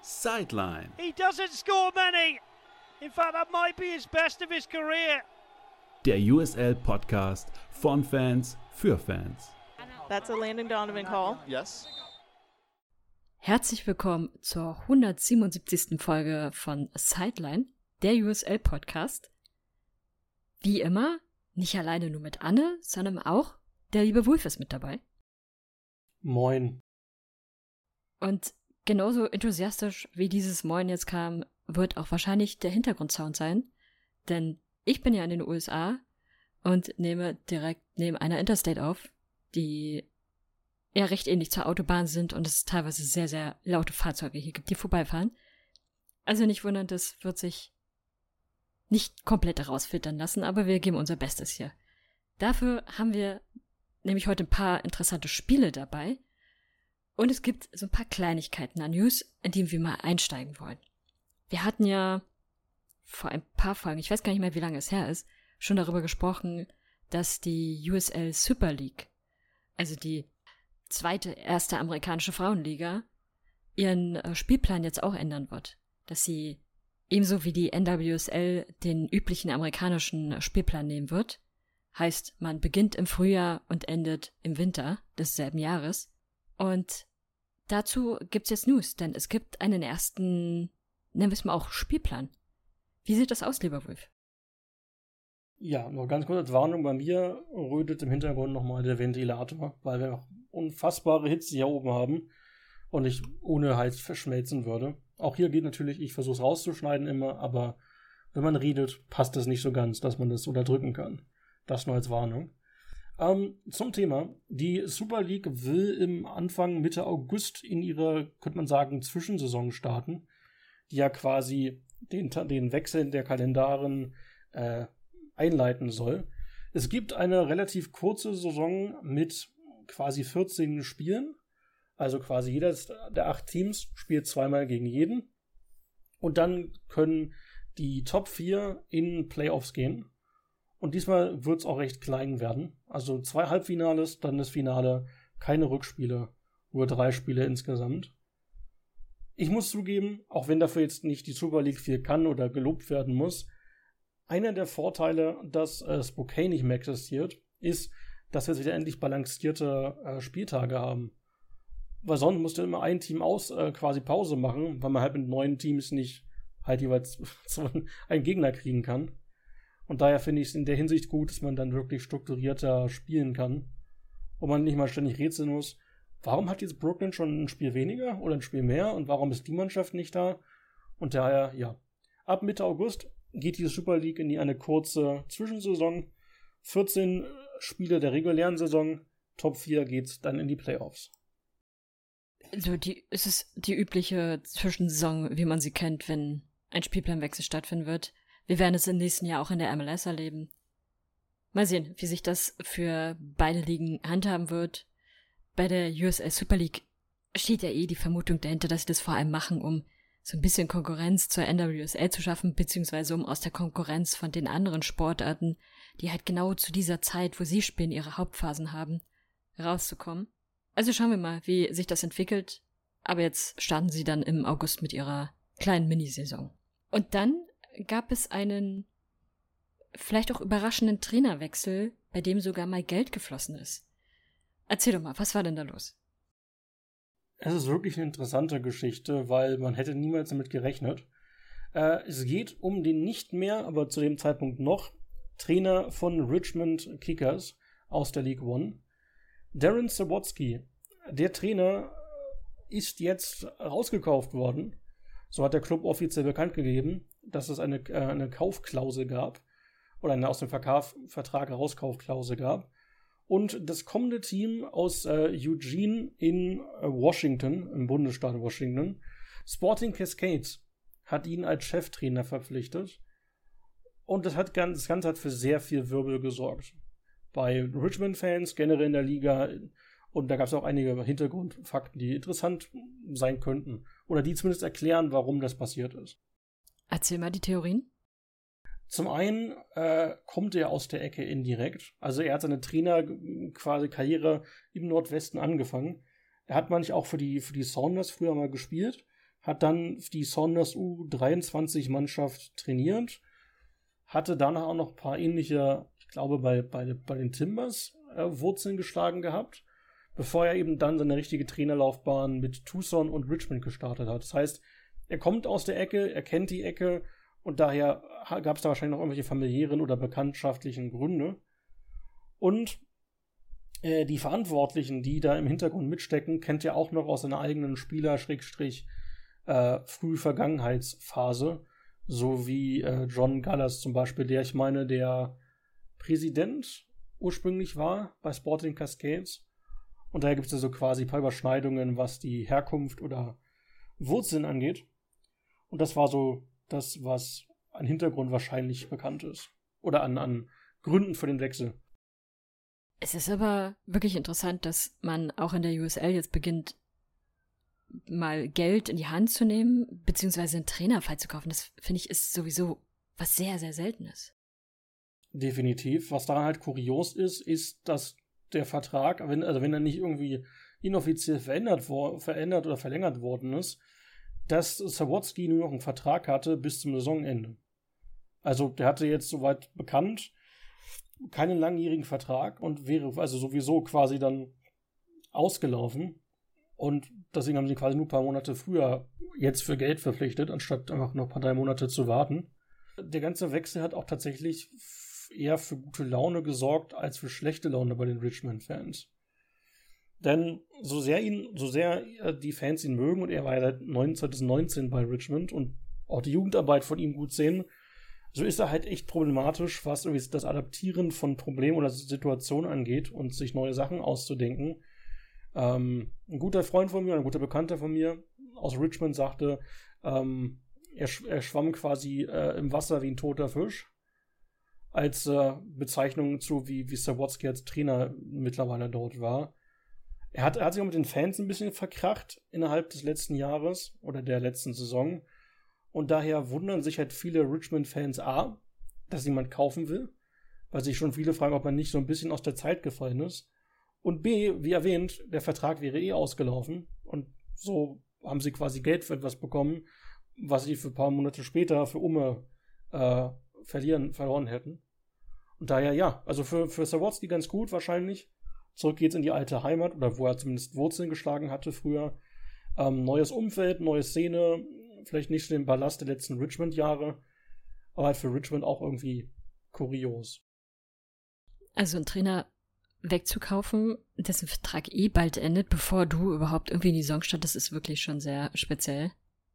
Sideline. He doesn't score many. In fact, that might be his best of his career. Der USL-Podcast von Fans für Fans. That's a Landon Donovan call. Yes. Herzlich willkommen zur 177. Folge von Sideline, der USL-Podcast. Wie immer, nicht alleine nur mit Anne, sondern auch der liebe Wulf ist mit dabei. Moin. Und genauso enthusiastisch wie dieses Moin jetzt kam, wird auch wahrscheinlich der Hintergrundsound sein, denn ich bin ja in den USA und nehme direkt neben einer Interstate auf, die ja recht ähnlich zur Autobahn sind und es teilweise sehr, sehr laute Fahrzeuge hier gibt, die vorbeifahren. Also nicht wundern, das wird sich nicht komplett herausfiltern lassen, aber wir geben unser Bestes hier. Dafür haben wir nämlich heute ein paar interessante Spiele dabei und es gibt so ein paar Kleinigkeiten an News, in die wir mal einsteigen wollen. Wir hatten ja vor ein paar Folgen, ich weiß gar nicht mehr, wie lange es her ist, schon darüber gesprochen, dass die USL Super League, also die erste amerikanische Frauenliga, ihren Spielplan jetzt auch ändern wird. Dass sie ebenso wie die NWSL den üblichen amerikanischen Spielplan nehmen wird. Heißt, man beginnt im Frühjahr und endet im Winter desselben Jahres. Und dazu gibt's jetzt News, denn es gibt einen ersten, nennen wir es mal auch, Spielplan. Wie sieht das aus, lieber Wulf? Ja, noch ganz kurz als Warnung, bei mir rötet im Hintergrund nochmal der Ventilator, weil wir noch unfassbare Hitze hier oben haben und ich ohne Heiz verschmelzen würde. Auch hier geht natürlich, ich versuche es rauszuschneiden immer, aber wenn man redet, passt das nicht so ganz, dass man das unterdrücken kann. Das nur als Warnung. Zum Thema. Die Super League will im Anfang Mitte August in ihre, könnte man sagen, Zwischensaison starten, die ja quasi den Wechsel der Kalendaren einleiten soll. Es gibt eine relativ kurze Saison mit quasi 14 Spielen. Also quasi jedes der 8 Teams spielt zweimal gegen jeden. Und dann können die Top 4 in Playoffs gehen. Und diesmal wird es auch recht klein werden. Also 2 Halbfinales, dann das Finale, keine Rückspiele, nur 3 Spiele insgesamt. Ich muss zugeben, auch wenn dafür jetzt nicht die Super League viel kann oder gelobt werden muss, einer der Vorteile, dass Spokane nicht mehr existiert, ist, dass wir jetzt wieder endlich balancierte Spieltage haben. Weil sonst musste immer ein Team quasi Pause machen, weil man halt mit 9 Teams nicht halt jeweils einen Gegner kriegen kann. Und daher finde ich es in der Hinsicht gut, dass man dann wirklich strukturierter spielen kann. Und man nicht mal ständig rätseln muss, warum hat jetzt Brooklyn schon ein Spiel weniger oder ein Spiel mehr und warum ist die Mannschaft nicht da? Und daher, ja, ab Mitte August geht die Super League in eine kurze Zwischensaison. 14 Spiele der regulären Saison, Top 4 geht's dann in die Playoffs. Also es ist die übliche Zwischensaison, wie man sie kennt, wenn ein Spielplanwechsel stattfinden wird. Wir werden es im nächsten Jahr auch in der MLS erleben. Mal sehen, wie sich das für beide Ligen handhaben wird. Bei der USL Super League steht ja die Vermutung dahinter, dass sie das vor allem machen, um so ein bisschen Konkurrenz zur NWSL zu schaffen, beziehungsweise um aus der Konkurrenz von den anderen Sportarten, die halt genau zu dieser Zeit, wo sie spielen, ihre Hauptphasen haben, rauszukommen. Also schauen wir mal, wie sich das entwickelt. Aber jetzt starten sie dann im August mit ihrer kleinen Minisaison. Und dann gab es einen vielleicht auch überraschenden Trainerwechsel, bei dem sogar mal Geld geflossen ist. Erzähl doch mal, was war denn da los? Es ist wirklich eine interessante Geschichte, weil man hätte niemals damit gerechnet. Es geht um den nicht mehr, aber zu dem Zeitpunkt noch, Trainer von Richmond Kickers aus der League One. Darren Sawatzki, der Trainer, ist jetzt rausgekauft worden. So hat der Club offiziell bekannt gegeben, dass es eine Kaufklausel gab oder eine aus dem Vertrag Herauskaufklausel gab. Und das kommende Team aus Eugene in Washington, im Bundesstaat Washington, Sporting Cascades, hat ihn als Cheftrainer verpflichtet. Und das Ganze hat für sehr viel Wirbel gesorgt. Bei Richmond-Fans, generell in der Liga. Und da gab es auch einige Hintergrundfakten, die interessant sein könnten. Oder die zumindest erklären, warum das passiert ist. Erzähl mal die Theorien. Zum einen kommt er aus der Ecke indirekt. Also er hat seine Trainer-Karriere im Nordwesten angefangen. Er hat manchmal auch für die Sounders früher mal gespielt. hat dann die Saunders U23-Mannschaft trainiert, hatte danach auch noch ein paar ähnliche, ich glaube bei den Timbers, Wurzeln geschlagen gehabt, bevor er eben dann seine richtige Trainerlaufbahn mit Tucson und Richmond gestartet hat. Das heißt, er kommt aus der Ecke, er kennt die Ecke und daher gab es da wahrscheinlich noch irgendwelche familiären oder bekanntschaftlichen Gründe. Und die Verantwortlichen, die da im Hintergrund mitstecken, kennt er auch noch aus seiner eigenen Spieler-Früh-Vergangenheitsphase, so wie John Gallas zum Beispiel, der, ich meine, der Präsident ursprünglich war bei Sporting Cascades. Und daher gibt es ja so quasi ein paar Überschneidungen, was die Herkunft oder Wurzeln angeht. Und das war so das, was an Hintergrund wahrscheinlich bekannt ist. Oder an Gründen für den Wechsel. Es ist aber wirklich interessant, dass man auch in der USL jetzt beginnt, mal Geld in die Hand zu nehmen, beziehungsweise einen Trainer freizukaufen. Das, finde ich, ist sowieso was sehr, sehr Seltenes. Definitiv. Was daran halt kurios ist, dass der Vertrag, wenn er nicht irgendwie inoffiziell verändert oder verlängert worden ist, dass Sawatzki nur noch einen Vertrag hatte bis zum Saisonende. Also der hatte jetzt soweit bekannt keinen langjährigen Vertrag und wäre also sowieso quasi dann ausgelaufen. Und deswegen haben sie quasi nur ein paar Monate früher jetzt für Geld verpflichtet, anstatt einfach noch ein paar 3 Monate zu warten. Der ganze Wechsel hat auch tatsächlich eher für gute Laune gesorgt, als für schlechte Laune bei den Richmond-Fans. Denn so sehr die Fans ihn mögen, und er war ja seit 2019 bei Richmond und auch die Jugendarbeit von ihm gut sehen, so ist er halt echt problematisch, was irgendwie das Adaptieren von Problemen oder Situationen angeht und sich neue Sachen auszudenken. Ein guter Freund von mir, ein guter Bekannter von mir aus Richmond sagte, er schwamm quasi im Wasser wie ein toter Fisch, als Bezeichnung zu, wie Sawatzki als Trainer mittlerweile dort war. Er hat sich auch mit den Fans ein bisschen verkracht innerhalb des letzten Jahres oder der letzten Saison. Und daher wundern sich halt viele Richmond-Fans A, dass jemand kaufen will, weil sich schon viele fragen, ob er nicht so ein bisschen aus der Zeit gefallen ist. Und B, wie erwähnt, der Vertrag wäre ausgelaufen. Und so haben sie quasi Geld für etwas bekommen, was sie für ein paar Monate später für Umme verloren hätten. Und daher ja, also für Sawatzki ganz gut wahrscheinlich. Zurück geht's in die alte Heimat, oder wo er zumindest Wurzeln geschlagen hatte früher. Neues Umfeld, neue Szene, vielleicht nicht so den Ballast der letzten Richmond-Jahre, aber halt für Richmond auch irgendwie kurios. Also einen Trainer wegzukaufen, dessen Vertrag bald endet, bevor du überhaupt irgendwie in die Saison startest, ist wirklich schon sehr speziell.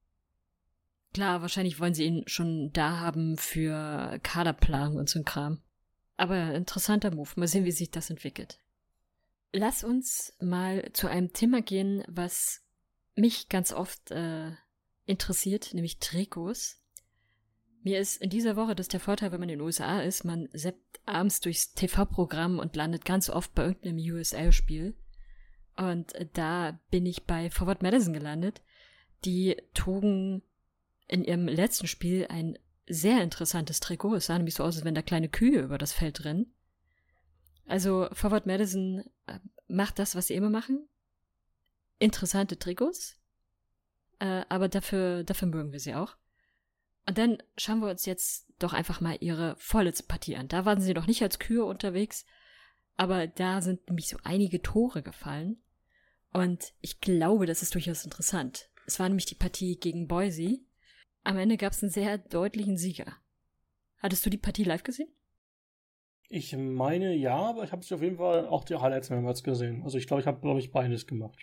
Klar, wahrscheinlich wollen sie ihn schon da haben für Kaderplanung und so ein Kram. Aber interessanter Move. Mal sehen, wie sich das entwickelt. Lass uns mal zu einem Thema gehen, was mich ganz oft interessiert, nämlich Trikots. Mir ist in dieser Woche, das ist der Vorteil, wenn man in den USA ist, man zappt abends durchs TV-Programm und landet ganz oft bei irgendeinem USL-Spiel. Und da bin ich bei Forward Madison gelandet. Die trugen in ihrem letzten Spiel ein sehr interessantes Trikot. Es sah nämlich so aus, als wenn da kleine Kühe über das Feld rennen. Also Forward Madison macht das, was sie immer machen. Interessante Trikots. Aber dafür mögen wir sie auch. Und dann schauen wir uns jetzt doch einfach mal ihre vorletzte Partie an. Da waren sie noch nicht als Kühe unterwegs, aber da sind nämlich so einige Tore gefallen. Und ich glaube, das ist durchaus interessant. Es war nämlich die Partie gegen Boise. Am Ende gab es einen sehr deutlichen Sieger. Hattest du die Partie live gesehen? Ich meine, ja, aber ich habe auf jeden Fall auch die Highlights mehrmals gesehen. Also ich glaube, ich habe beides gemacht.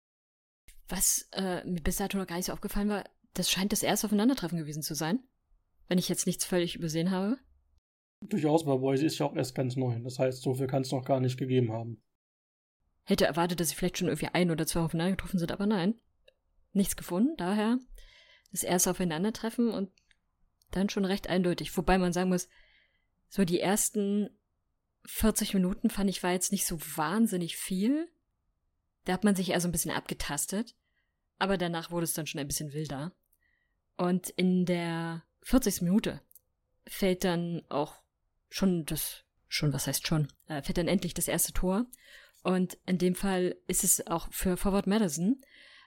Was mir bis dato noch gar nicht so aufgefallen war, das scheint das erste Aufeinandertreffen gewesen zu sein. Wenn ich jetzt nichts völlig übersehen habe. Durchaus, weil Boise ist ja auch erst ganz neu. Das heißt, so viel kann es noch gar nicht gegeben haben. Hätte erwartet, dass sie vielleicht schon irgendwie 1 oder 2 aufeinander getroffen sind, aber nein. Nichts gefunden, daher das erste Aufeinandertreffen und dann schon recht eindeutig. Wobei man sagen muss, so die ersten 40 Minuten fand ich, war jetzt nicht so wahnsinnig viel. Da hat man sich eher so ein bisschen abgetastet. Aber danach wurde es dann schon ein bisschen wilder. Und in der 40. Minute fällt dann auch fällt dann endlich das erste Tor. Und in dem Fall ist es auch für Forward Madison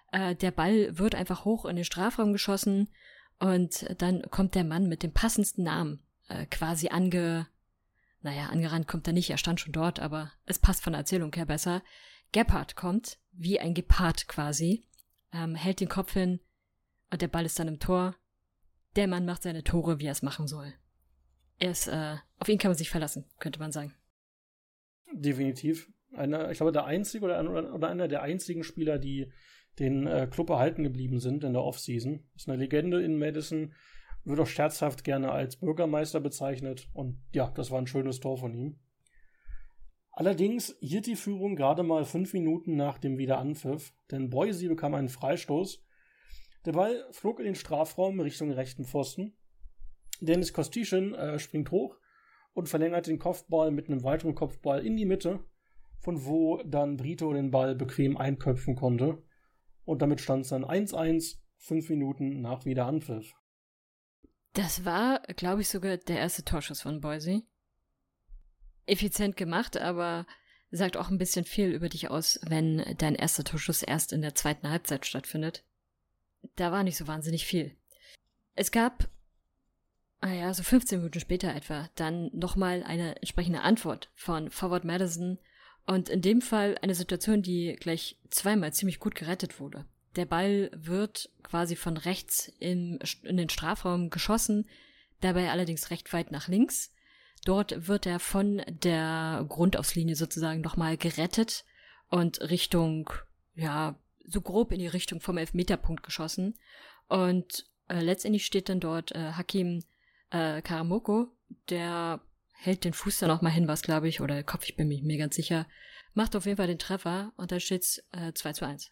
Der Ball wird einfach hoch in den Strafraum geschossen und dann kommt der Mann mit dem passendsten Namen quasi angerannt kommt er nicht, er stand schon dort, aber es passt von der Erzählung her besser. Gebhardt kommt, wie ein Gepard quasi, hält den Kopf hin und der Ball ist dann im Tor. Der Mann macht seine Tore, wie er es machen soll. Auf ihn kann man sich verlassen, könnte man sagen. Definitiv. Ich glaube, der einzige oder einer der einzigen Spieler, die den Club erhalten geblieben sind in der Offseason. Ist eine Legende in Madison, wird auch scherzhaft gerne als Bürgermeister bezeichnet. Und ja, das war ein schönes Tor von ihm. Allerdings hielt die Führung gerade mal 5 Minuten nach dem Wiederanpfiff, denn Boise bekam einen Freistoß. Der Ball flog in den Strafraum Richtung rechten Pfosten. Dennis Kostichin springt hoch und verlängert den Kopfball mit einem weiteren Kopfball in die Mitte, von wo dann Brito den Ball bequem einköpfen konnte. Und damit stand es dann 1-1, 5 Minuten nach Wiederanpfiff. Das war, glaube ich, sogar der erste Torschuss von Boise. Effizient gemacht, aber sagt auch ein bisschen viel über dich aus, wenn dein erster Torschuss erst in der zweiten Halbzeit stattfindet. Da war nicht so wahnsinnig viel. Es gab, so 15 Minuten später etwa, dann nochmal eine entsprechende Antwort von Forward Madison und in dem Fall eine Situation, die gleich zweimal ziemlich gut gerettet wurde. Der Ball wird quasi von rechts in den Strafraum geschossen, dabei allerdings recht weit nach links. Dort wird er von der Grundauslinie sozusagen nochmal gerettet und Richtung, so grob in die Richtung vom Elfmeterpunkt geschossen. Und letztendlich steht dann dort Hakim Karamoko, der hält den Fuß dann auch mal hin, was glaube ich, oder der Kopf, ich bin mir nicht mehr ganz sicher, macht auf jeden Fall den Treffer und dann steht's 2-1.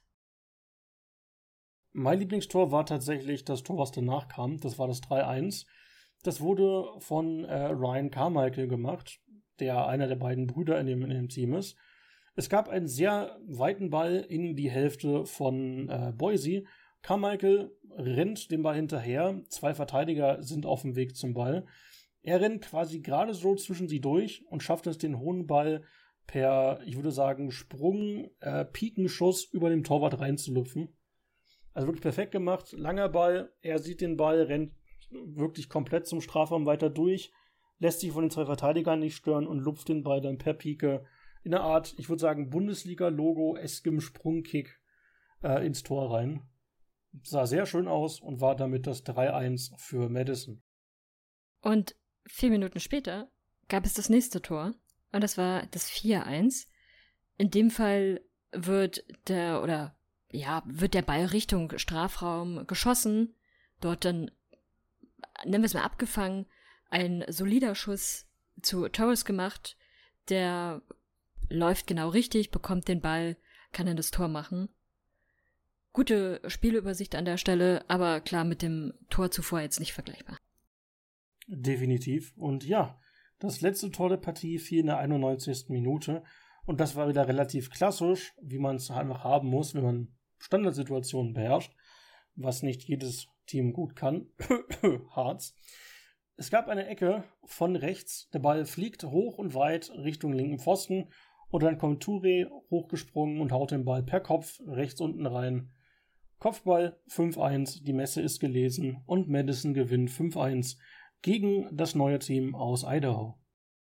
Mein Lieblingstor war tatsächlich das Tor, was danach kam. Das war das 3-1. Das wurde von Ryan Carmichael gemacht, der einer der beiden Brüder in dem Team ist. Es gab einen sehr weiten Ball in die Hälfte von Boise. Carmichael rennt dem Ball hinterher. 2 Verteidiger sind auf dem Weg zum Ball. Er rennt quasi gerade so zwischen sie durch und schafft es, den hohen Ball per, ich würde sagen, Sprung, Pikenschuss über dem Torwart reinzulupfen. Also wirklich perfekt gemacht. Langer Ball, er sieht den Ball, rennt wirklich komplett zum Strafraum weiter durch, lässt sich von den 2 Verteidigern nicht stören und lupft den Ball dann per Pike in einer Art, ich würde sagen, Bundesliga-Logo-eskem Sprungkick ins Tor rein. Sah sehr schön aus und war damit das 3-1 für Madison. Und 4 Minuten später gab es das nächste Tor und das war das 4-1. In dem Fall wird der Ball Richtung Strafraum geschossen, dort dann, nennen wir es mal, abgefangen, ein solider Schuss zu Torres gemacht, der läuft genau richtig, bekommt den Ball, kann dann das Tor machen. Gute Spielübersicht an der Stelle, aber klar, mit dem Tor zuvor jetzt nicht vergleichbar. Definitiv. Und ja, das letzte Tor der Partie fiel in der 91. Minute und das war wieder relativ klassisch, wie man es einfach haben muss, wenn man Standardsituationen beherrscht, was nicht jedes Team gut kann. Harz. Es gab eine Ecke von rechts, der Ball fliegt hoch und weit Richtung linken Pfosten und dann kommt Touré hochgesprungen und haut den Ball per Kopf rechts unten rein. Kopfball 5-1, die Messe ist gelesen und Madison gewinnt 5-1 gegen das neue Team aus Idaho.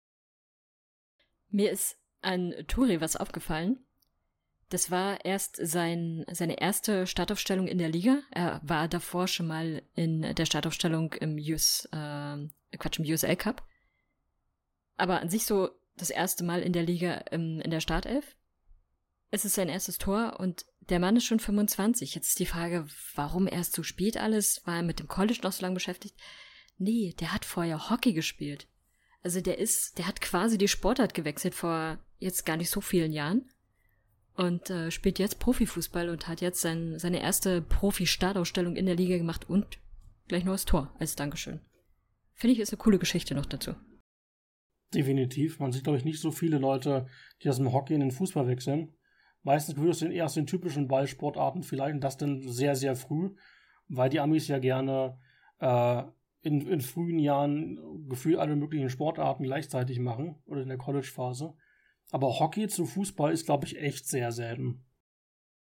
Mir ist an Touré was aufgefallen. Das war erst seine erste Startaufstellung in der Liga. Er war davor schon mal in der Startaufstellung im USL Cup. Aber an sich so das erste Mal in der Liga in der Startelf. Es ist sein erstes Tor und der Mann ist schon 25. Jetzt ist die Frage, warum erst so spät alles? War er mit dem College noch so lange beschäftigt? Nee, der hat vorher Hockey gespielt. Also der hat quasi die Sportart gewechselt vor jetzt gar nicht so vielen Jahren. Und spielt jetzt Profifußball und hat jetzt seine erste Profi-Startausstellung in der Liga gemacht und gleich noch das Tor als Dankeschön. Finde ich, ist eine coole Geschichte noch dazu. Definitiv. Man sieht, glaube ich, nicht so viele Leute, die aus dem Hockey in den Fußball wechseln. Meistens würde es eher aus den typischen Ballsportarten vielleicht und das dann sehr, sehr früh, weil die Amis ja gerne in frühen Jahren gefühlt alle möglichen Sportarten gleichzeitig machen oder in der College-Phase. Aber Hockey zu Fußball ist, glaube ich, echt sehr selten.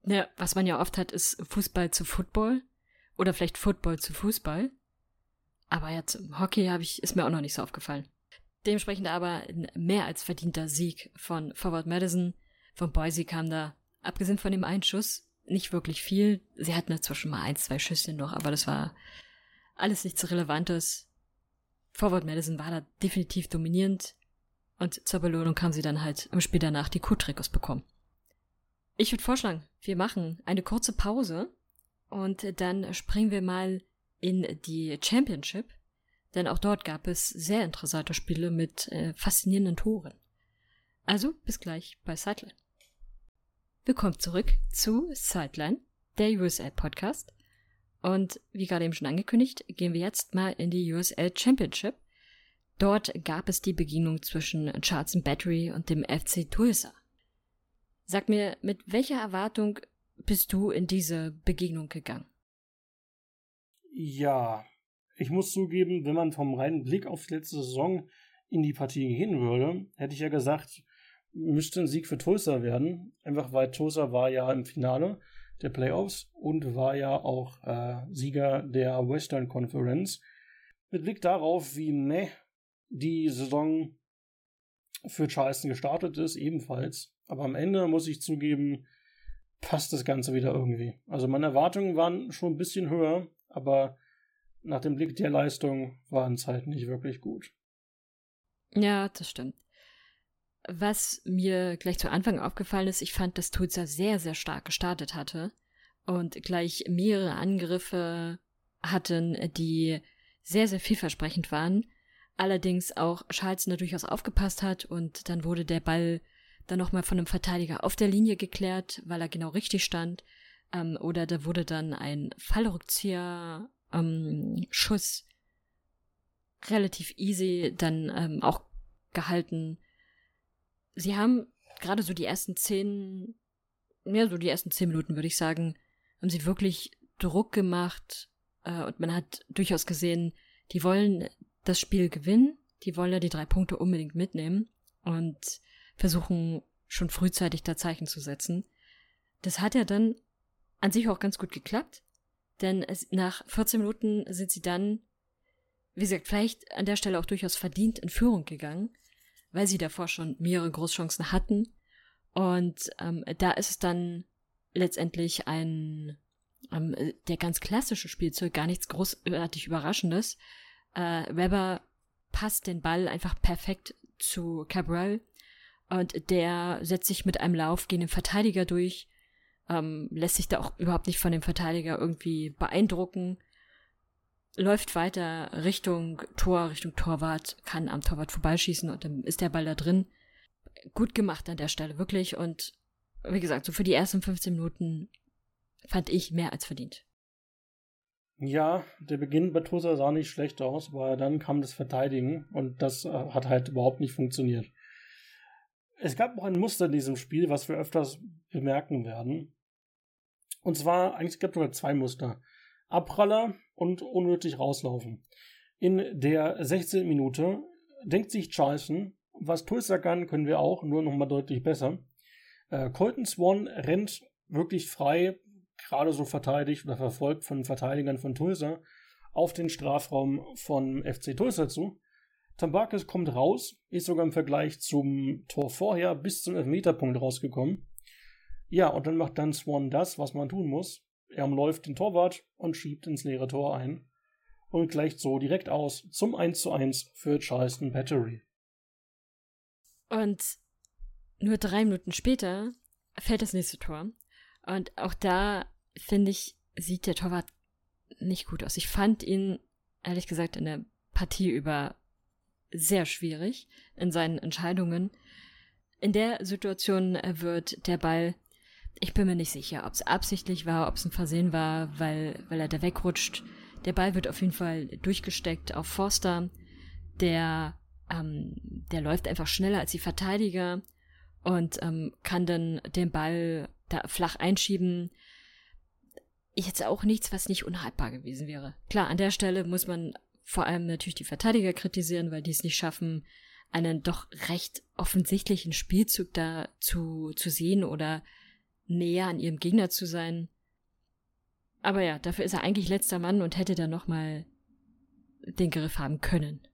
Ja, was man ja oft hat, ist Fußball zu Football oder vielleicht Football zu Fußball. Aber jetzt im Hockey ist mir auch noch nicht so aufgefallen. Dementsprechend aber ein mehr als verdienter Sieg von Forward Madison. Von Boise kam da, abgesehen von dem einen Schuss, nicht wirklich viel. Sie hatten dazwischen mal 1-2 Schüsschen noch, aber das war alles nichts Relevantes. Forward Madison war da definitiv dominierend. Und zur Belohnung haben sie dann halt im Spiel danach die Q-Trikots bekommen. Ich würde vorschlagen, wir machen eine kurze Pause und dann springen wir mal in die Championship, denn auch dort gab es sehr interessante Spiele mit faszinierenden Toren. Also bis gleich bei Sideline. Willkommen zurück zu Sideline, der USL-Podcast. Und wie gerade eben schon angekündigt, gehen wir jetzt mal in die USL Championship. Dort gab es die Begegnung zwischen Charleston Battery und dem FC Tulsa. Sag mir, mit welcher Erwartung bist du in diese Begegnung gegangen? Ja, ich muss zugeben, wenn man vom reinen Blick auf die letzte Saison in die Partie gehen würde, hätte ich ja gesagt, müsste ein Sieg für Tulsa werden. Einfach weil Tulsa war ja im Finale der Playoffs und war ja auch Sieger der Western Conference. Mit Blick darauf, wie die Saison für Charleston gestartet ist, ebenfalls. Aber am Ende, muss ich zugeben, passt das Ganze wieder irgendwie. Also meine Erwartungen waren schon ein bisschen höher, aber nach dem Blick der Leistung waren es halt nicht wirklich gut. Ja, das stimmt. Was mir gleich zu Anfang aufgefallen ist, ich fand, dass Tulsa sehr, sehr stark gestartet hatte und gleich mehrere Angriffe hatten, die sehr, sehr vielversprechend waren. Allerdings auch Charleston da durchaus aufgepasst hat und dann wurde der Ball dann nochmal von einem Verteidiger auf der Linie geklärt, weil er genau richtig stand. Oder da wurde dann ein Fallrückzieher Schuss relativ easy dann auch gehalten. Sie haben gerade so die ersten 10 Minuten, würde ich sagen, haben sie wirklich Druck gemacht und man hat durchaus gesehen, die wollen das Spiel gewinnen, die wollen ja die 3 Punkte unbedingt mitnehmen und versuchen schon frühzeitig da Zeichen zu setzen. Das hat ja dann an sich auch ganz gut geklappt, denn nach 14 Minuten sind sie dann, wie gesagt, vielleicht an der Stelle auch durchaus verdient in Führung gegangen, weil sie davor schon mehrere Großchancen hatten. Und da ist es dann letztendlich der ganz klassische Spielzeug, gar nichts großartig Überraschendes. Weber passt den Ball einfach perfekt zu Cabral und der setzt sich mit einem Lauf gegen den Verteidiger durch, lässt sich da auch überhaupt nicht von dem Verteidiger irgendwie beeindrucken, läuft weiter Richtung Tor, Richtung Torwart, kann am Torwart vorbeischießen und dann ist der Ball da drin. Gut gemacht an der Stelle, wirklich. Und wie gesagt, so für die ersten 15 Minuten fand ich mehr als verdient. Ja, der Beginn bei Tulsa sah nicht schlecht aus, aber dann kam das Verteidigen und das hat halt überhaupt nicht funktioniert. Es gab noch ein Muster in diesem Spiel, was wir öfters bemerken werden. Und zwar, eigentlich gab es sogar 2 Muster. Abpraller und unnötig rauslaufen. In der 16. Minute denkt sich Charleston, was Tulsa kann, können wir auch, nur nochmal deutlich besser. Colton Swan rennt wirklich frei, gerade so verteidigt oder verfolgt von Verteidigern von Tulsa, auf den Strafraum von FC Tulsa zu. Tambakis kommt raus, ist sogar im Vergleich zum Tor vorher bis zum Elfmeterpunkt rausgekommen. Ja, und dann macht dann Swan das, was man tun muss. Er umläuft den Torwart und schiebt ins leere Tor ein und gleicht so direkt aus zum 1:1 für Charleston Battery. Und nur 3 Minuten später fällt das nächste Tor. Und auch da, finde ich, sieht der Torwart nicht gut aus. Ich fand ihn, ehrlich gesagt, in der Partie über sehr schwierig in seinen Entscheidungen. In der Situation wird der Ball, ich bin mir nicht sicher, ob es absichtlich war, ob es ein Versehen war, weil er da wegrutscht. Der Ball wird auf jeden Fall durchgesteckt auf Forster. Der läuft einfach schneller als die Verteidiger und kann dann den Ball da flach einschieben. Jetzt auch nichts, was nicht unhaltbar gewesen wäre. Klar, an der Stelle muss man vor allem natürlich die Verteidiger kritisieren, weil die es nicht schaffen, einen doch recht offensichtlichen Spielzug da zu sehen oder näher an ihrem Gegner zu sein. Aber ja, dafür ist er eigentlich letzter Mann und hätte dann nochmal den Griff haben können.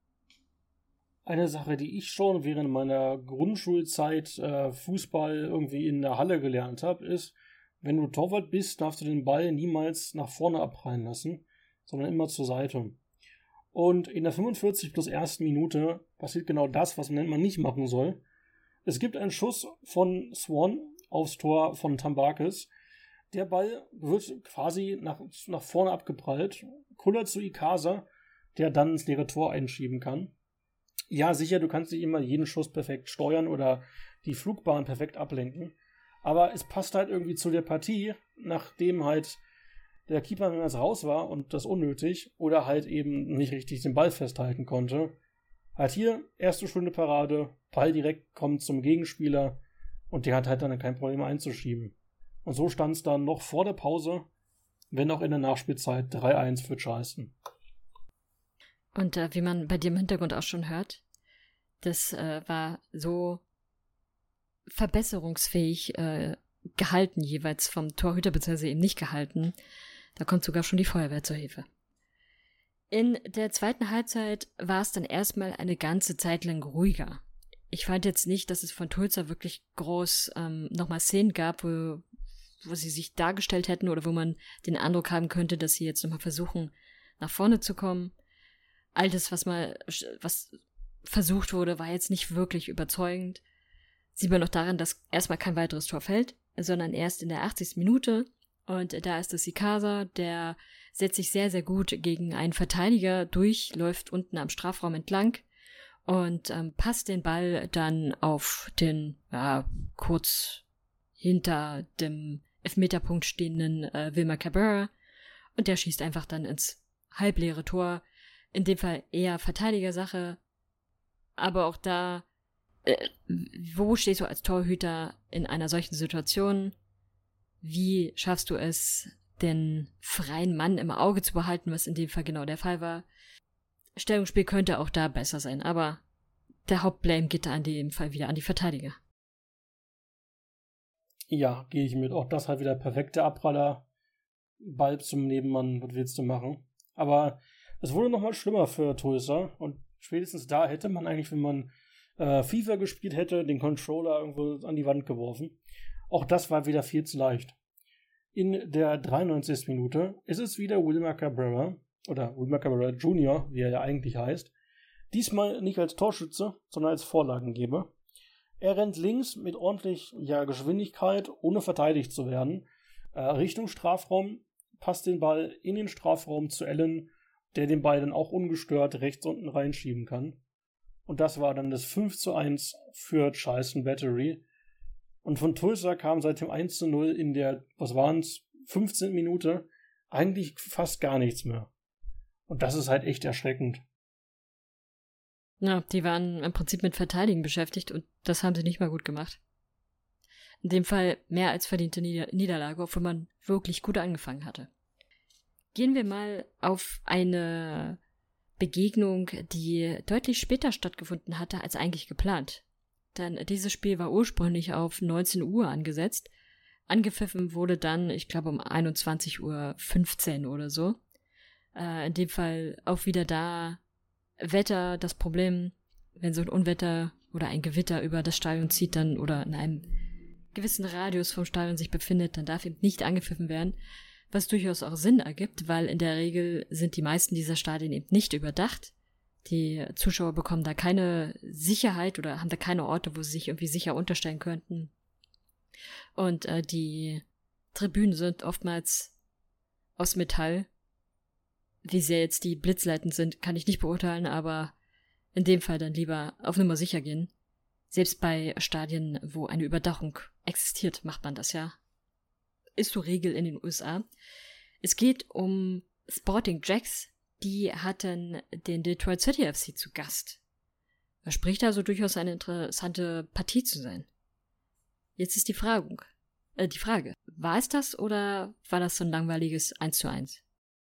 Eine Sache, die ich schon während meiner Grundschulzeit Fußball irgendwie in der Halle gelernt habe, ist, wenn du Torwart bist, darfst du den Ball niemals nach vorne abprallen lassen, sondern immer zur Seite. Und in der 45 plus ersten Minute passiert genau das, was man nicht machen soll. Es gibt einen Schuss von Swan aufs Tor von Tambakis. Der Ball wird quasi nach vorne abgeprallt, kullert zu Icaza, der dann ins leere Tor einschieben kann. Ja, sicher, du kannst nicht immer jeden Schuss perfekt steuern oder die Flugbahn perfekt ablenken, aber es passt halt irgendwie zu der Partie, nachdem halt der Keeper mehrmals raus war und das unnötig oder halt eben nicht richtig den Ball festhalten konnte. Halt hier, erste schöne Parade, Ball direkt kommt zum Gegenspieler und der hat halt dann kein Problem einzuschieben. Und so stand es dann noch vor der Pause, wenn auch in der Nachspielzeit 3-1 für Charleston. Und wie man bei dir im Hintergrund auch schon hört, das war so verbesserungsfähig gehalten jeweils vom Torhüter, beziehungsweise eben nicht gehalten. Da kommt sogar schon die Feuerwehr zur Hilfe. In der zweiten Halbzeit war es dann erstmal eine ganze Zeit lang ruhiger. Ich fand jetzt nicht, dass es von Tulsa wirklich groß nochmal Szenen gab, wo sie sich dargestellt hätten oder wo man den Eindruck haben könnte, dass sie jetzt nochmal versuchen, nach vorne zu kommen. All das, was versucht wurde, war jetzt nicht wirklich überzeugend. Sieht man noch daran, dass erstmal kein weiteres Tor fällt, sondern erst in der 80. Minute. Und da ist es Icaza, der setzt sich sehr, sehr gut gegen einen Verteidiger durch, läuft unten am Strafraum entlang und passt den Ball dann auf den kurz hinter dem Elfmeterpunkt stehenden Wilmer Cabrera. Und der schießt einfach dann ins halbleere Tor. In dem Fall eher Verteidigersache. Aber auch da, wo stehst du als Torhüter in einer solchen Situation? Wie schaffst du es, den freien Mann im Auge zu behalten, was in dem Fall genau der Fall war? Stellungsspiel könnte auch da besser sein, aber der Hauptblame geht da in dem Fall wieder an die Verteidiger. Ja, gehe ich mit. Auch das halt wieder perfekte Abpraller. Ball zum Nebenmann, was willst du machen? Aber es wurde nochmal schlimmer für Tulsa und spätestens da hätte man eigentlich, wenn man FIFA gespielt hätte, den Controller irgendwo an die Wand geworfen. Auch das war wieder viel zu leicht. In der 93. Minute ist es wieder Wilmer Cabrera, oder Wilmer Cabrera Jr., wie er ja eigentlich heißt, diesmal nicht als Torschütze, sondern als Vorlagengeber. Er rennt links mit ordentlich Geschwindigkeit, ohne verteidigt zu werden, Richtung Strafraum, passt den Ball in den Strafraum zu Allen, der den Ball dann auch ungestört rechts unten reinschieben kann. Und das war dann das 5:1 für Charleston Battery. Und von Tulsa kam seit dem 1:0 in der, 15. Minute eigentlich fast gar nichts mehr. Und das ist halt echt erschreckend. Ja, die waren im Prinzip mit Verteidigen beschäftigt und das haben sie nicht mal gut gemacht. In dem Fall mehr als verdiente Niederlage, obwohl man wirklich gut angefangen hatte. Gehen wir mal auf eine Begegnung, die deutlich später stattgefunden hatte als eigentlich geplant. Denn dieses Spiel war ursprünglich auf 19 Uhr angesetzt. Angepfiffen wurde dann, ich glaube, um 21:15 Uhr oder so. In dem Fall auch wieder da Wetter das Problem, wenn so ein Unwetter oder ein Gewitter über das Stadion zieht dann oder in einem gewissen Radius vom Stadion sich befindet, dann darf eben nicht angepfiffen werden, was durchaus auch Sinn ergibt, weil in der Regel sind die meisten dieser Stadien eben nicht überdacht. Die Zuschauer bekommen da keine Sicherheit oder haben da keine Orte, wo sie sich irgendwie sicher unterstellen könnten. Und die Tribünen sind oftmals aus Metall. Wie sehr jetzt die blitzleitend sind, kann ich nicht beurteilen, aber in dem Fall dann lieber auf Nummer sicher gehen. Selbst bei Stadien, wo eine Überdachung existiert, macht man das ja. Ist so Regel in den USA. Es geht um Sporting Jacks. Die hatten den Detroit City FC zu Gast. Das spricht also durchaus eine interessante Partie zu sein. Jetzt ist die Frage, war es das oder war das so ein langweiliges 1:1?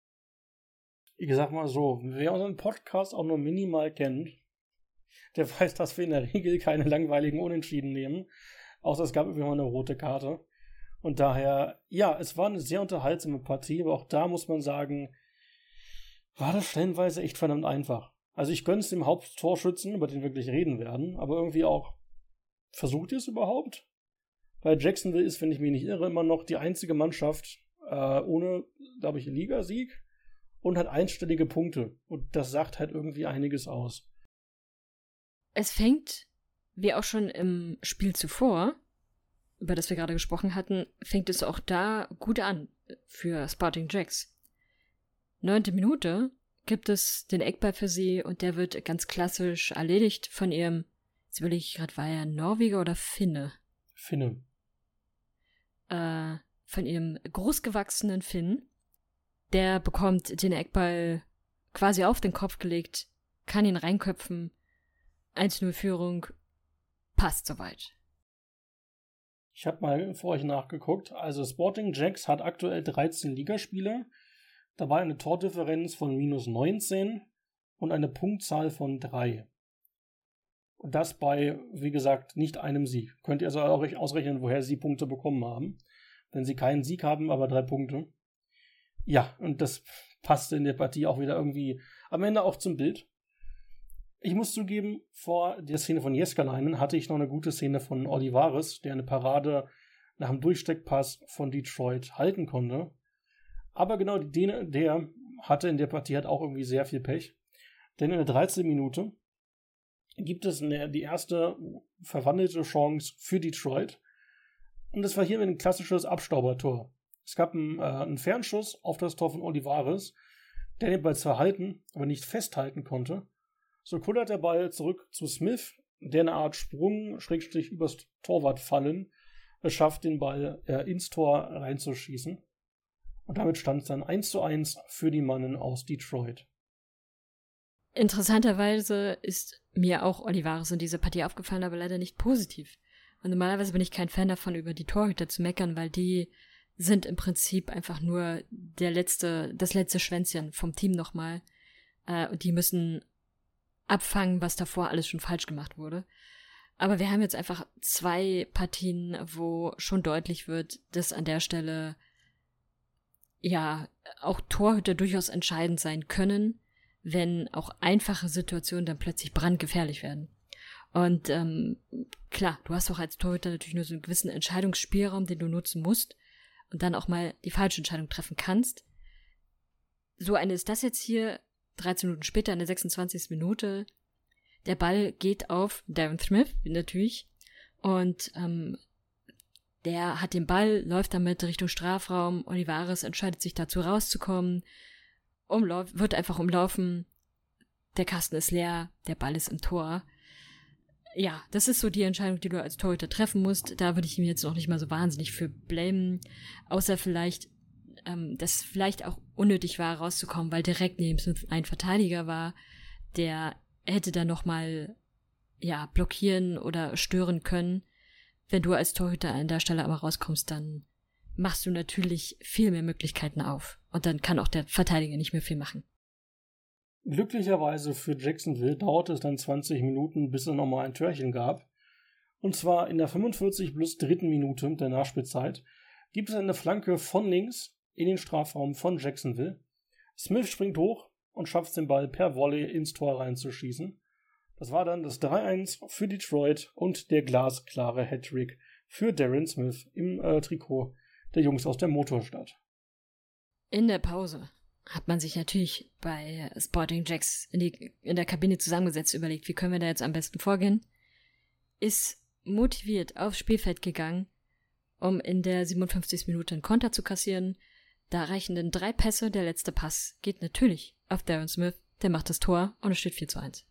Ich sag mal so, wer unseren Podcast auch nur minimal kennt, der weiß, dass wir in der Regel keine langweiligen Unentschieden nehmen. Außer es gab irgendwie mal eine rote Karte. Und daher, ja, es war eine sehr unterhaltsame Partie, aber auch da muss man sagen, war das stellenweise echt verdammt einfach. Also ich gönn's dem Haupttorschützen, über den wir gleich reden werden, aber irgendwie auch, versucht ihr es überhaupt? Weil Jacksonville ist, wenn ich mich nicht irre, immer noch die einzige Mannschaft ohne, glaube ich, Ligasieg und hat einstellige Punkte. Und das sagt halt irgendwie einiges aus. Es fängt, wie auch schon im Spiel zuvor, über das wir gerade gesprochen hatten, fängt es auch da gut an für Sporting Jacks. 9. Minute gibt es den Eckball für sie und der wird ganz klassisch erledigt von ihrem, jetzt will ich gerade, war er Norweger oder Finne? Finne. Von ihrem großgewachsenen Finn. Der bekommt den Eckball quasi auf den Kopf gelegt, kann ihn reinköpfen. 1-0 Führung, passt soweit. Ich habe mal für euch nachgeguckt. Also Sporting Jacks hat aktuell 13 Ligaspiele, dabei eine Tordifferenz von -19 und eine Punktzahl von 3. Und das bei, wie gesagt, nicht einem Sieg. Könnt ihr also auch ausrechnen, woher sie Punkte bekommen haben. Wenn sie keinen Sieg haben, aber 3 Punkte. Ja, und das passte in der Partie auch wieder irgendwie am Ende auch zum Bild. Ich muss zugeben, vor der Szene von Jääskeläinen hatte ich noch eine gute Szene von Olivares, der eine Parade nach dem Durchsteckpass von Detroit halten konnte. Aber genau der hatte in der Partie halt auch irgendwie sehr viel Pech. Denn in der 13. Minute gibt es die erste verwandelte Chance für Detroit. Und das war hier ein klassisches Abstaubertor. Es gab einen Fernschuss auf das Tor von Olivares, der den Ball zwar halten, aber nicht festhalten konnte. So kullert der Ball zurück zu Smith, der eine Art Sprung, / übers Torwart fallen, es schafft, den Ball ins Tor reinzuschießen. Und damit stand es dann 1:1 für die Mannen aus Detroit. Interessanterweise ist mir auch Olivares in dieser Partie aufgefallen, aber leider nicht positiv. Und normalerweise bin ich kein Fan davon, über die Torhüter zu meckern, weil die sind im Prinzip einfach nur das letzte Schwänzchen vom Team nochmal. Und die müssen abfangen, was davor alles schon falsch gemacht wurde. Aber wir haben jetzt einfach 2 Partien, wo schon deutlich wird, dass an der Stelle ja auch Torhüter durchaus entscheidend sein können, wenn auch einfache Situationen dann plötzlich brandgefährlich werden. Und klar, du hast auch als Torhüter natürlich nur so einen gewissen Entscheidungsspielraum, den du nutzen musst und dann auch mal die falsche Entscheidung treffen kannst. So eine ist das jetzt hier, 13 Minuten später, in der 26. Minute. Der Ball geht auf Darren Smith, natürlich, und der hat den Ball, läuft damit Richtung Strafraum. Olivares entscheidet sich dazu rauszukommen, wird einfach umlaufen. Der Kasten ist leer, der Ball ist im Tor. Ja, das ist so die Entscheidung, die du als Torhüter treffen musst. Da würde ich ihn jetzt noch nicht mal so wahnsinnig für blamen, außer vielleicht, dass vielleicht auch unnötig war, rauszukommen, weil direkt neben Smith ein Verteidiger war, der hätte dann nochmal blockieren oder stören können. Wenn du als Torhüter an der Stelle aber rauskommst, dann machst du natürlich viel mehr Möglichkeiten auf. Und dann kann auch der Verteidiger nicht mehr viel machen. Glücklicherweise für Jacksonville dauerte es dann 20 Minuten, bis es nochmal ein Törchen gab. Und zwar in der 45 plus 3. Minute der Nachspielzeit gibt es eine Flanke von links in den Strafraum von Jacksonville. Smith springt hoch und schafft es, den Ball per Volley ins Tor reinzuschießen. Das war dann das 3:1 für Detroit und der glasklare Hattrick für Darren Smith im Trikot der Jungs aus der Motorstadt. In der Pause hat man sich natürlich bei Sporting Jacks in der Kabine zusammengesetzt, überlegt, wie können wir da jetzt am besten vorgehen. Ist motiviert aufs Spielfeld gegangen, um in der 57. Minute einen Konter zu kassieren. Da reichen dann 3 Pässe, der letzte Pass geht natürlich auf Darren Smith, der macht das Tor und es steht 4:1.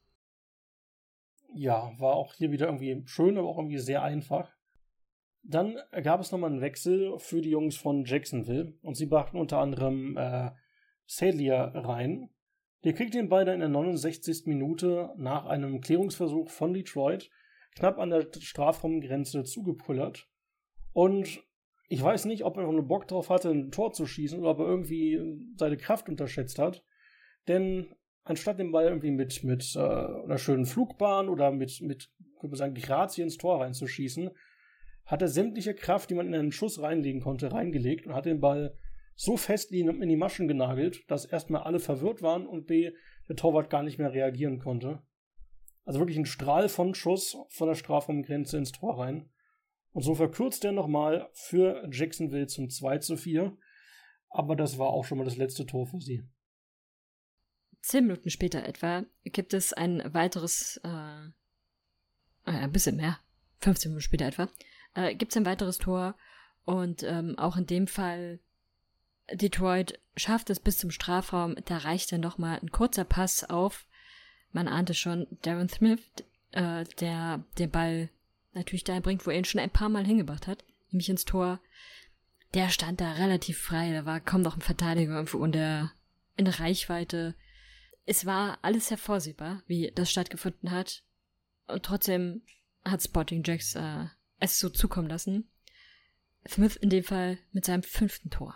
Ja, war auch hier wieder irgendwie schön, aber auch irgendwie sehr einfach. Dann gab es nochmal einen Wechsel für die Jungs von Jacksonville und sie brachten unter anderem Sadlier rein. Der kriegt den Ball dann in der 69. Minute nach einem Klärungsversuch von Detroit knapp an der Strafraumgrenze zugepullert. Und ich weiß nicht, ob er einfach nur Bock drauf hatte, ein Tor zu schießen oder ob er irgendwie seine Kraft unterschätzt hat. Denn anstatt den Ball irgendwie mit einer schönen Flugbahn oder mit, könnte man sagen, Grazie ins Tor reinzuschießen, hat er sämtliche Kraft, die man in einen Schuss reinlegen konnte, reingelegt und hat den Ball so fest in die Maschen genagelt, dass erstmal alle verwirrt waren und B, der Torwart gar nicht mehr reagieren konnte. Also wirklich ein Strahl von Schuss von der Strafraumgrenze ins Tor rein. Und so verkürzt er nochmal für Jacksonville zum 2:4. Aber das war auch schon mal das letzte Tor für sie. 10 Minuten später etwa gibt es ein weiteres, ein bisschen mehr, 15 Minuten später etwa, gibt es ein weiteres Tor und auch in dem Fall Detroit schafft es bis zum Strafraum, da reicht dann nochmal ein kurzer Pass auf, man ahnte schon, Darren Smith, der den Ball natürlich dahin bringt, wo er ihn schon ein paar Mal hingebracht hat, nämlich ins Tor. Der stand da relativ frei, da war kaum noch ein Verteidiger irgendwo in Reichweite. Es war alles hervorsehbar, wie das stattgefunden hat. Und trotzdem hat Sporting Jacks es so zukommen lassen. Smith in dem Fall mit seinem 5. Tor.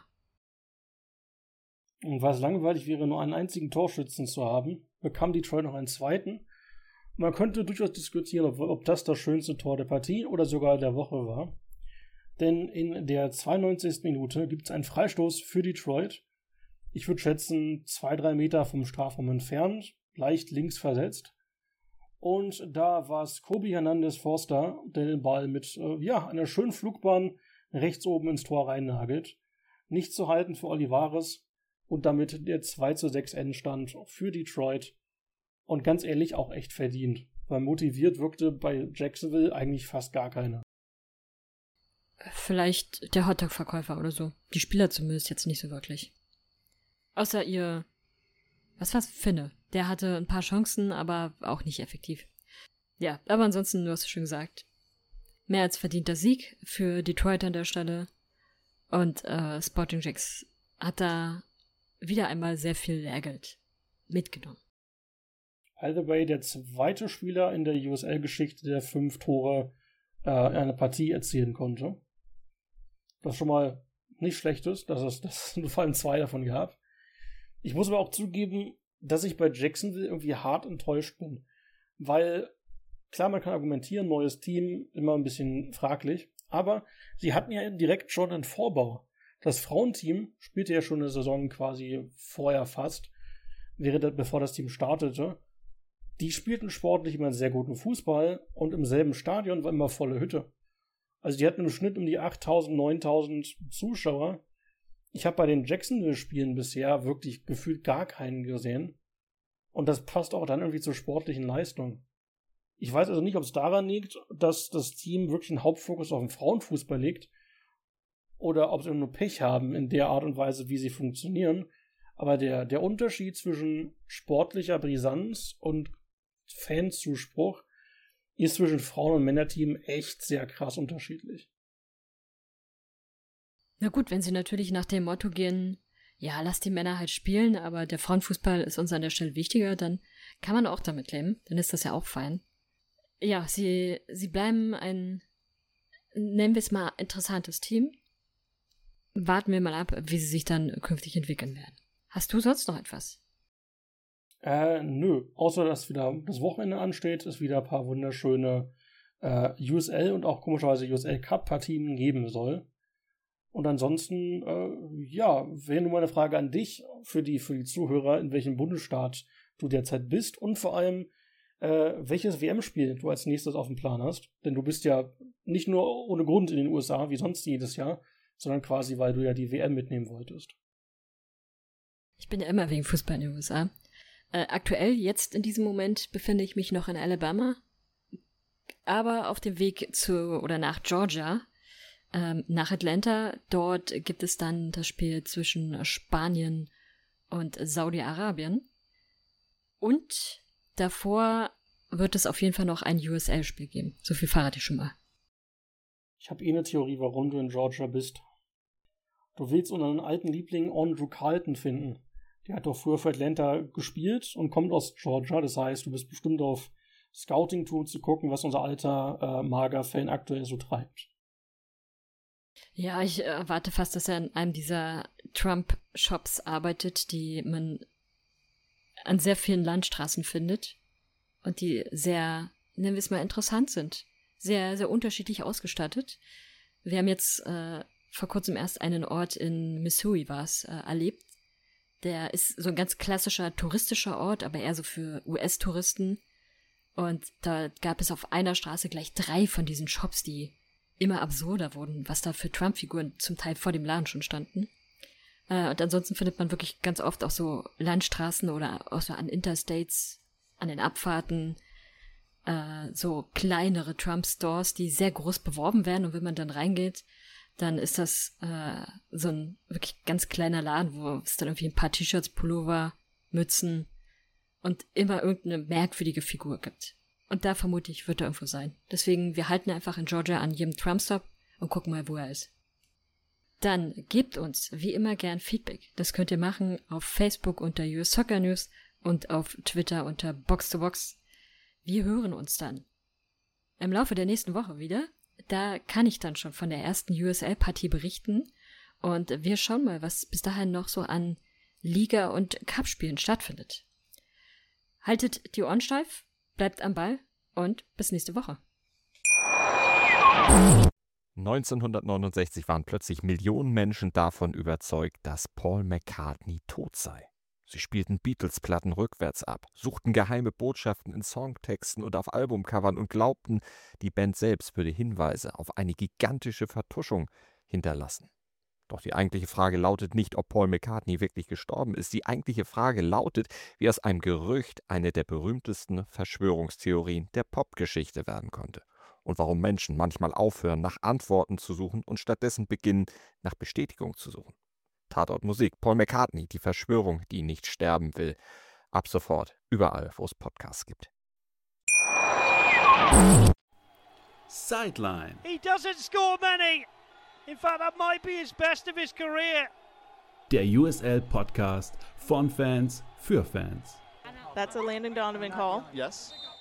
Und weil es langweilig wäre, nur einen einzigen Torschützen zu haben, bekam Detroit noch einen zweiten. Man könnte durchaus diskutieren, ob das schönste Tor der Partie oder sogar der Woche war. Denn in der 92. Minute gibt es einen Freistoß für Detroit. Ich würde schätzen, 2-3 Meter vom Strafraum entfernt, leicht links versetzt. Und da war es Kobe Hernandez Forster, der den Ball mit einer schönen Flugbahn rechts oben ins Tor reinnagelt. Nicht zu halten für Olivares und damit der 2:6 Endstand für Detroit. Und ganz ehrlich auch echt verdient, weil motiviert wirkte bei Jacksonville eigentlich fast gar keiner. Vielleicht der Hotdog-Verkäufer oder so. Die Spieler zumindest jetzt nicht so wirklich. Außer was war's? Finne. Der hatte ein paar Chancen, aber auch nicht effektiv. Ja, aber ansonsten, du hast es schon gesagt, mehr als verdienter Sieg für Detroit an der Stelle. Und Sporting Jacks hat da wieder einmal sehr viel Lehrgeld mitgenommen. By the way, der zweite Spieler in der USL-Geschichte, der 5 Tore in einer Partie erzielen konnte. Was schon mal nicht schlecht ist, dass es vor allem 2 davon gab. Ich muss aber auch zugeben, dass ich bei Jacksonville irgendwie hart enttäuscht bin. Weil, klar, man kann argumentieren, neues Team, immer ein bisschen fraglich, aber sie hatten ja direkt schon einen Vorbau. Das Frauenteam spielte ja schon eine Saison quasi vorher fast, bevor das Team startete. Die spielten sportlich immer einen sehr guten Fußball und im selben Stadion war immer volle Hütte. Also die hatten im Schnitt um die 8.000, 9.000 Zuschauer. Ich habe bei den Jacksonville-Spielen bisher wirklich gefühlt gar keinen gesehen. Und das passt auch dann irgendwie zur sportlichen Leistung. Ich weiß also nicht, ob es daran liegt, dass das Team wirklich einen Hauptfokus auf den Frauenfußball legt oder ob sie nur Pech haben in der Art und Weise, wie sie funktionieren. Aber der Unterschied zwischen sportlicher Brisanz und Fanzuspruch ist zwischen Frauen- und Männerteam echt sehr krass unterschiedlich. Na gut, wenn sie natürlich nach dem Motto gehen, ja, lass die Männer halt spielen, aber der Frauenfußball ist uns an der Stelle wichtiger, dann kann man auch damit leben, dann ist das ja auch fein. Ja, sie bleiben ein, nennen wir es mal, interessantes Team. Warten wir mal ab, wie sie sich dann künftig entwickeln werden. Hast du sonst noch etwas? Nö. Außer, dass wieder das Wochenende ansteht, es wieder ein paar wunderschöne USL und auch komischerweise USL-Cup-Partien geben soll. Und ansonsten, wäre nur meine Frage an dich für die Zuhörer, in welchem Bundesstaat du derzeit bist und vor allem, welches WM-Spiel du als nächstes auf dem Plan hast. Denn du bist ja nicht nur ohne Grund in den USA, wie sonst jedes Jahr, sondern quasi, weil du ja die WM mitnehmen wolltest. Ich bin ja immer wegen Fußball in den USA. Aktuell, jetzt in diesem Moment, befinde ich mich noch in Alabama, aber auf dem Weg nach Georgia, nach Atlanta. Dort gibt es dann das Spiel zwischen Spanien und Saudi-Arabien. Und davor wird es auf jeden Fall noch ein USL-Spiel geben. So viel verrate ich schon mal. Ich habe eine Theorie, warum du in Georgia bist. Du willst unseren alten Liebling Andrew Carlton finden. Der hat doch früher für Atlanta gespielt und kommt aus Georgia. Das heißt, du bist bestimmt auf Scouting-Tour zu gucken, was unser alter Mager-Fan aktuell so treibt. Ja, ich erwarte fast, dass er in einem dieser Trump-Shops arbeitet, die man an sehr vielen Landstraßen findet und die sehr, nennen wir es mal, interessant sind. sehr, sehr unterschiedlich ausgestattet. Wir haben jetzt vor kurzem erst einen Ort in Missouri erlebt. Der ist so ein ganz klassischer touristischer Ort, aber eher so für US-Touristen. Und da gab es auf einer Straße gleich 3 von diesen Shops, die immer absurder wurden, was da für Trump-Figuren zum Teil vor dem Laden schon standen. Und ansonsten findet man wirklich ganz oft auch so Landstraßen oder auch so an Interstates, an den Abfahrten, so kleinere Trump-Stores, die sehr groß beworben werden. Und wenn man dann reingeht, dann ist das so ein wirklich ganz kleiner Laden, wo es dann irgendwie ein paar T-Shirts, Pullover, Mützen und immer irgendeine merkwürdige Figur gibt. Und da vermute ich, wird er irgendwo sein. Deswegen, wir halten einfach in Georgia an jedem Trump-Stop und gucken mal, wo er ist. Dann gebt uns wie immer gern Feedback. Das könnt ihr machen auf Facebook unter US Soccer News und auf Twitter unter Box2Box. Wir hören uns dann im Laufe der nächsten Woche wieder. Da kann ich dann schon von der ersten USL-Partie berichten. Und wir schauen mal, was bis dahin noch so an Liga- und Cup-Spielen stattfindet. Haltet die Ohren steif, bleibt am Ball und bis nächste Woche. 1969 waren plötzlich Millionen Menschen davon überzeugt, dass Paul McCartney tot sei. Sie spielten Beatles-Platten rückwärts ab, suchten geheime Botschaften in Songtexten und auf Albumcovern und glaubten, die Band selbst würde Hinweise auf eine gigantische Vertuschung hinterlassen. Doch die eigentliche Frage lautet nicht, ob Paul McCartney wirklich gestorben ist. Die eigentliche Frage lautet, wie aus einem Gerücht eine der berühmtesten Verschwörungstheorien der Popgeschichte werden konnte. Und warum Menschen manchmal aufhören, nach Antworten zu suchen und stattdessen beginnen, nach Bestätigung zu suchen. Tatort Musik, Paul McCartney, die Verschwörung, die nicht sterben will. Ab sofort, überall, wo es Podcasts gibt. Sideline. He doesn't score many. In fact, that might be his best of his career. Der USL Podcast von Fans für Fans. That's a Landon Donovan call. Yes.